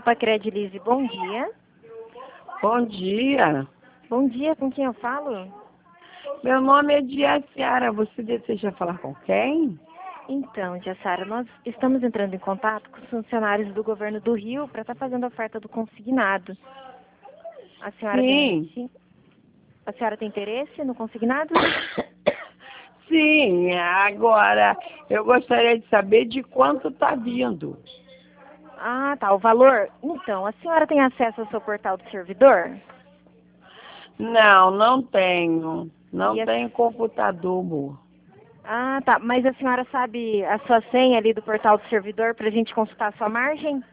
Opa, Credilize, bom dia. Bom dia. Bom dia, com quem eu falo? Meu nome é Diaciara. Você deseja falar com quem? Então, Jassara, nós estamos entrando em contato com os funcionários do governo do Rio para estar fazendo a oferta do consignado. A senhora Sim. A senhora tem interesse no consignado? Sim, agora eu gostaria de saber de quanto está vindo. Ah, tá, o valor? Então, a senhora tem acesso ao seu portal do servidor? Não, não tenho. Não E a- tenho computador, amor. Ah, tá, mas a senhora sabe a sua senha ali do portal do servidor para a gente consultar a sua margem?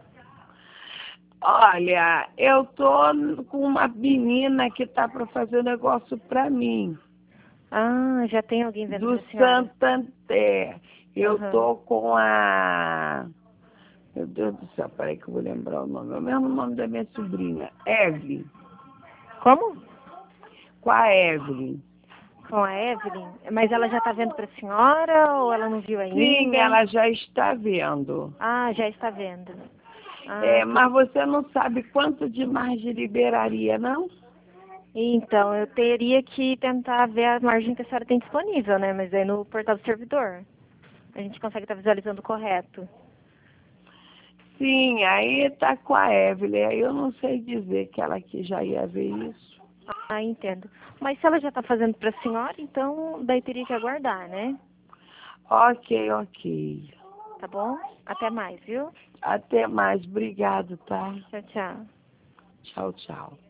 Olha, eu tô com uma menina que tá para fazer um negócio para mim, Ah, já tem alguém vendo do para a senhora? Santander. Eu Aham. tô com a... Meu Deus do céu, peraí que eu vou lembrar o nome. É o mesmo nome da minha sobrinha, Evelyn. Como? Com a Evelyn. Com a Evelyn? Mas ela já está vendo para a senhora ou ela não viu Sim, ainda? ela já está vendo. Ah, já está vendo. Ah, Mas você não sabe quanto de margem liberaria, não? então, eu teria que tentar ver a margem que a senhora tem disponível, né? Mas aí no portal do servidor. A gente consegue estar visualizando correto. Sim, aí tá com a Evelyn. Aí eu não sei dizer que ela que já ia ver isso. Ah, entendo. Mas se ela já está fazendo para a senhora, então daí teria que aguardar, né? Ok, ok. Tá bom? Até mais, viu? Até mais. Obrigado, tá? Tchau, tchau. Tchau, tchau.